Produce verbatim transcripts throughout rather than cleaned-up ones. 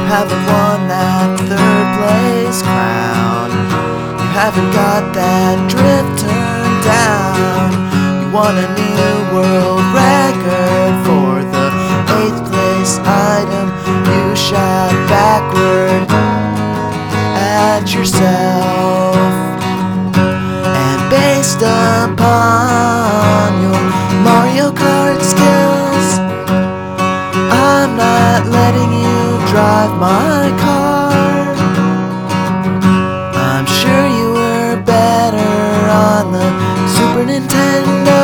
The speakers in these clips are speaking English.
haven't won that third place crown. You haven't got that drift turned down. You want a new world record for the eighth place item. You shot backward at yourself, and based upon your Mario Kart skills, I'm not letting you drive my car. I'm sure you were better on the Super Nintendo,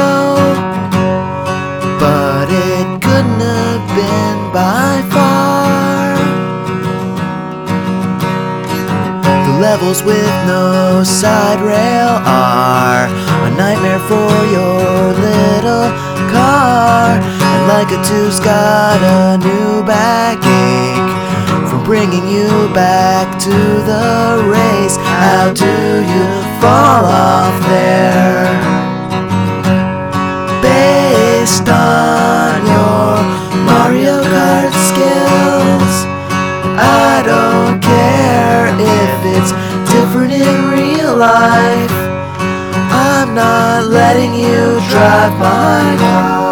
but it couldn't have been by far. The levels with no side rail are a nightmare for your little car, and like a two's got a new backache from bringing you back to the race. How do you fall off there? Based on your Mario Kart skills, I don't care if it's different in real life. I'm not letting you drive my car.